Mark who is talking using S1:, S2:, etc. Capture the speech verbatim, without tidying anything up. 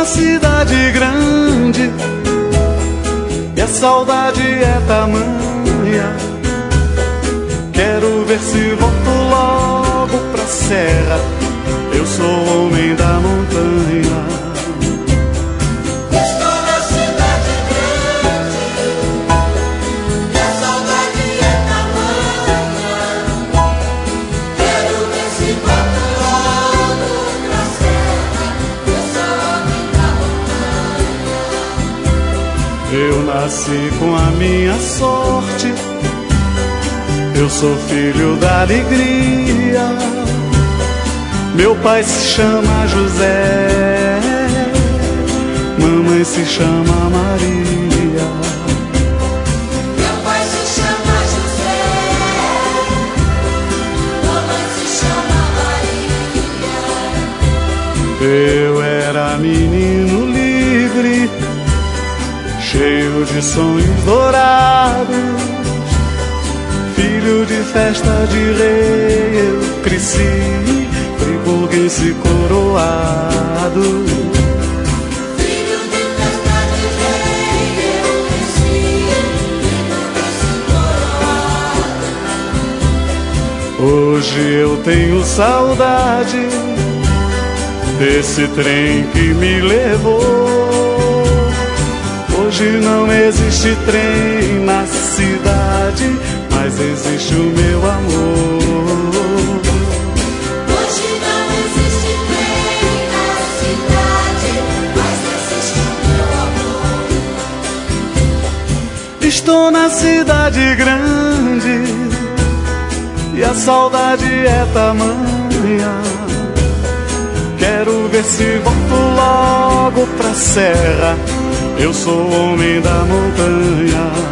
S1: na cidade grande e a saudade é tamanha. Quero ver se volto logo pra serra. Eu sou o homem da montanha.
S2: Estou na cidade grande e a saudade é tamanha. Quero ver se volto logo pra serra. Eu sou o homem da montanha.
S1: Eu nasci com a minha sorte. Eu sou filho da alegria. Meu pai se chama José, mamãe se chama Maria.
S2: Meu pai se chama José, mamãe se chama Maria.
S1: Eu era menino livre, cheio de sonhos dourados, filho de festa de rei. Eu cresci friburguense coroado.
S2: Filho de festa de rei, eu cresci friburguense coroado.
S1: Hoje eu tenho saudade desse trem que me levou. Hoje não existe trem na cidade, mas existe o meu amor.
S2: Hoje não existe trem na cidade, mas existe o meu amor.
S1: Estou na cidade grande e a saudade é tamanha. Quero ver se volto logo pra serra. Eu sou o homem da montanha.